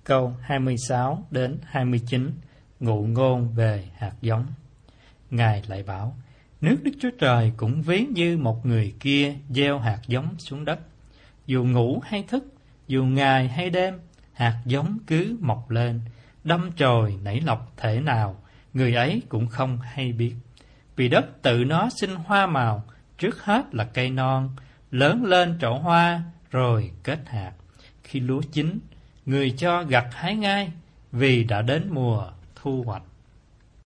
Câu 26 đến 29 ngụ ngôn về hạt giống. Ngài lại bảo, nước Đức Chúa Trời cũng ví như một người kia gieo hạt giống xuống đất. Dù ngủ hay thức, dù ngày hay đêm, hạt giống cứ mọc lên, đâm chồi nảy lọc thể nào, người ấy cũng không hay biết. Vì đất tự nó sinh hoa màu, trước hết là cây non, lớn lên trổ hoa, rồi kết hạt. Khi lúa chín, người cho gặt hái ngay, vì đã đến mùa thu hoạch.